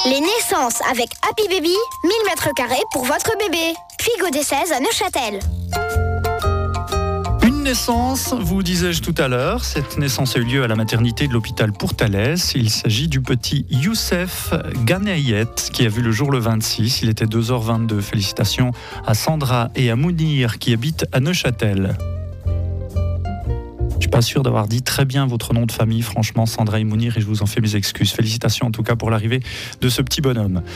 Les naissances avec Happy Baby, 1000 m² pour votre bébé. Puy Gaudé 16 à Neuchâtel. Une naissance, vous disais-je tout à l'heure. Cette naissance a eu lieu à la maternité de l'hôpital Pourtalès. Il s'agit du petit Youssef Ganayet qui a vu le jour le 26. Il était 2h22. Félicitations à Sandra et à Mounir qui habitent à Neuchâtel. Je suis pas sûr d'avoir dit très bien votre nom de famille, franchement, Sandra et Mounir, et je vous en fais mes excuses. Félicitations en tout cas pour l'arrivée de ce petit bonhomme.